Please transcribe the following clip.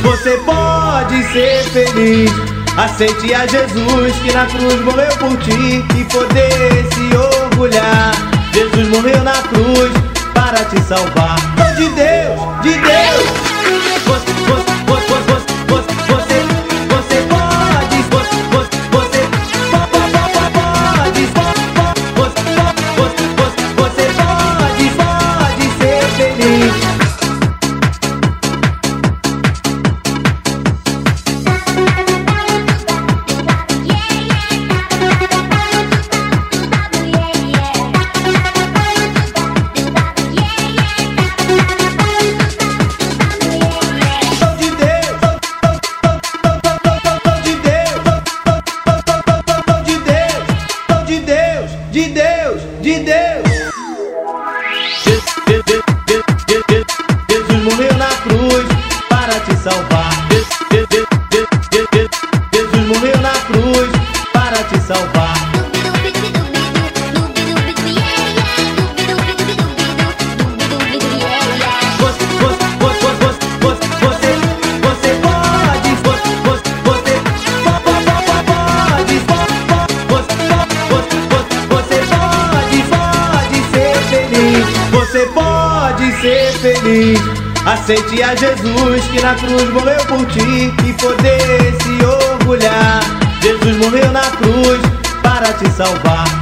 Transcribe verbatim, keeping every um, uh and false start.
Você pode ser feliz. Aceite a Jesus que na cruz morreu por ti e poder se orgulhar. Jesus morreu na cruz para te salvar. Oh, de Deus, de Deus. Você, você, você, você, você, você pode, você, você, você pode, você, você pode, pode ser feliz. De Deus, de Deus. Jesus morreu na cruz para te salvar. Jesus morreu na cruz para te salvar. Você, você, você, você, você, você pode, você, você, você pode, você pode ser feliz. Você pode ser feliz. Aceite a Jesus que na cruz morreu por ti e poder se orgulhar. Jesus morreu na cruz para te salvar.